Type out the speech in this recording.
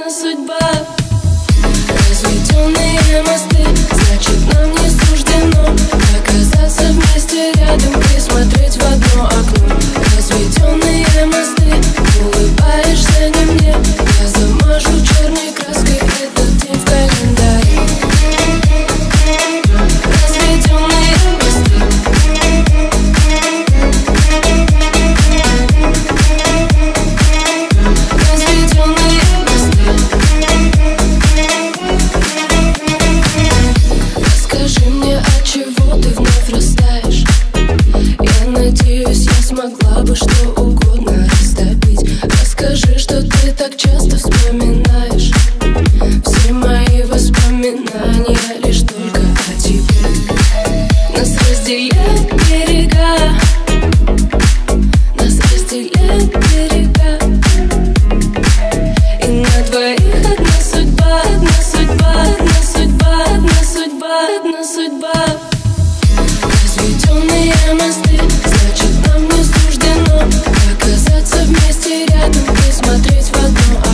одна судьба. Разведенные мосты, значит нам не суждено оказаться вместе рядом и смотреть в одно окно. Разведенные мосты, улыбаешься не мне, я замажу черной краской этот день в календаре. Разведенные мосты, разведенные мосты. Расскажи мне, от чего ты вновь растаешь. Я надеюсь, я смогла бы что угодно растопить. Расскажи, что ты так часто вспоминаешь. Все мои воспоминания лишь только о тебе. Нас разделяют берега, нас разделяют берега. И на двоих одна судьба, одна судьба, одна судьба, одна судьба, одна судьба. Разведенные мосты, значит нам не суждено оказаться вместе рядом и смотреть в одно